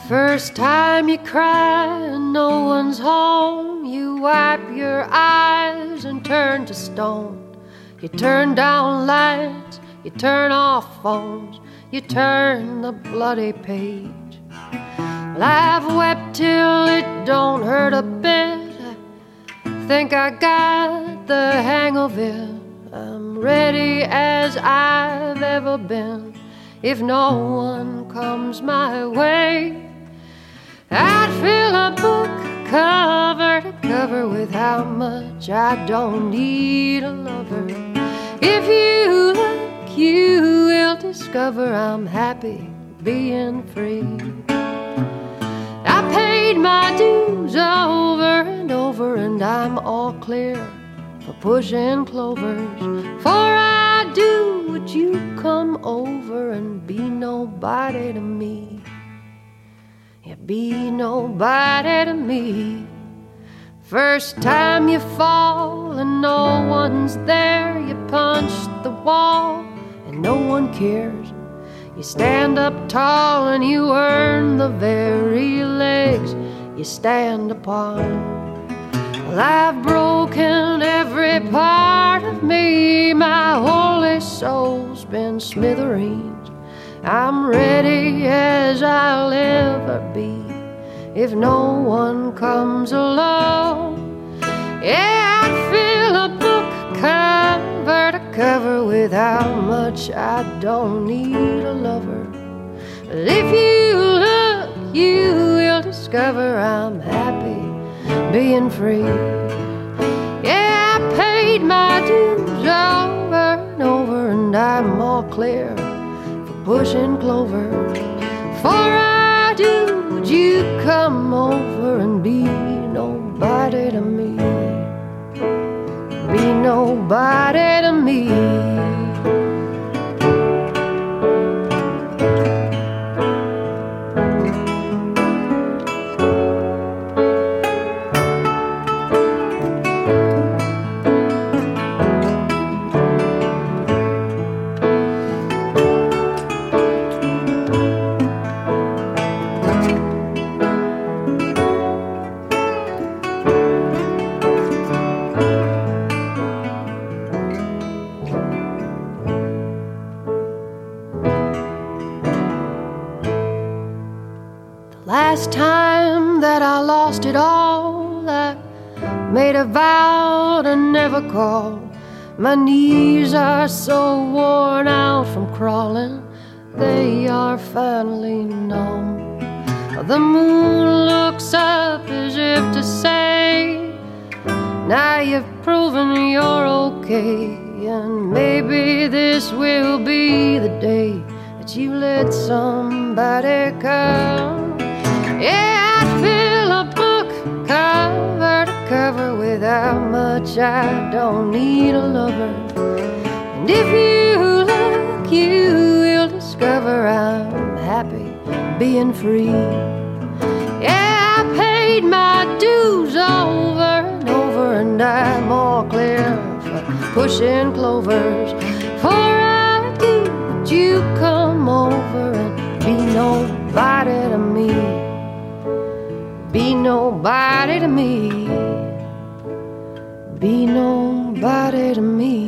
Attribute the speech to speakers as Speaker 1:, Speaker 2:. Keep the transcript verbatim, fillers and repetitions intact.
Speaker 1: first time you cry and no one's home, you wipe your eyes and turn to stone. You turn down lights, you turn off phones, you turn the bloody page. Well, I've wept till it don't hurt a bit. I think I got the hang of it. I'm ready as I've ever been. If no one comes my way, I'd fill a book cover to cover with how much I don't need a lover. If you look, you will discover I'm happy being free. I paid my dues over and over, and I'm all clear for pushing clovers. For I do, would you come over and be nobody to me? Yeah, be nobody to me. First time you fall and no one's there, you punch the wall and no one cares. You stand up tall and you earn the very legs you stand upon. Well, I've broken every part of me, my holy soul's been smithereens. I'm ready as I'll ever be if no one comes along. Yeah, I'd fill a book cover to cover with how much I don't need a lover. But if you look, you will discover I'm happy being free. Yeah, I paid my dues over and over, and I'm all clear for pushing clover. For I do, would you come over and be nobody to me? Be nobody to me. Last time that I lost it all, I made a vow to never call. My knees are so worn out from crawling, they are finally numb. The moon looks up as if to say, now you've proven you're okay, and maybe this will be the day that you let somebody come. Yeah, I'd fill a book cover to cover with how much I don't need a lover. And if you look, you will discover I'm happy being free. Yeah, I paid my dues over and over, and I'm all clear for pushing clovers. For I do, would you come over and be nobody to me? Be nobody to me. Be nobody to me.